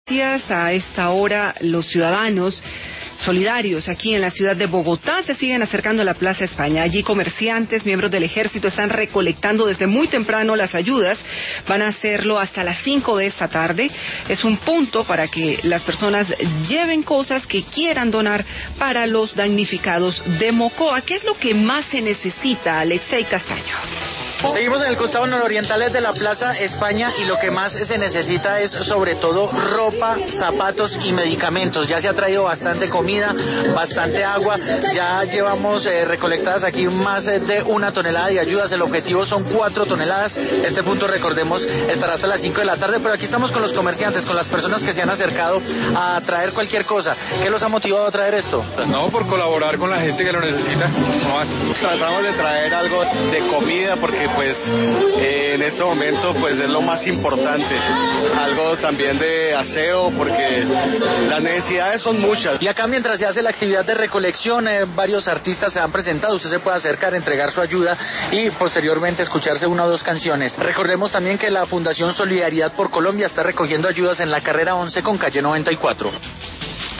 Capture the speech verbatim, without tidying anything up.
Gracias. A esta hora los ciudadanos solidarios aquí en la ciudad de Bogotá se siguen acercando a la Plaza España. Allí comerciantes, miembros del ejército están recolectando desde muy temprano las ayudas. Van a hacerlo hasta las cinco de esta tarde. Es un punto para que las personas lleven cosas que quieran donar para los damnificados de Mocoa. ¿Qué es lo que más se necesita, Alexei Castaño? Seguimos en el costado nororiental de la Plaza España y lo que más se necesita es sobre todo ropa, zapatos y medicamentos. Ya se ha traído bastante comida, bastante agua, ya llevamos eh, recolectadas aquí más de una tonelada de ayudas. El objetivo son cuatro toneladas. Este punto, recordemos, estará hasta las cinco de la tarde, pero aquí estamos con los comerciantes, con las personas que se han acercado a traer cualquier cosa. ¿Qué los ha motivado a traer esto? No, por colaborar con la gente que lo necesita. No más. Tratamos de traer algo de comida porque pues eh, en este momento pues es lo más importante, algo también de aseo porque las necesidades son muchas. Y acá mientras se hace la actividad de recolección, eh, varios artistas se han presentado. Usted se puede acercar, entregar su ayuda y posteriormente escucharse una o dos canciones. Recordemos también que la Fundación Solidaridad por Colombia está recogiendo ayudas en la carrera once con calle noventa y cuatro.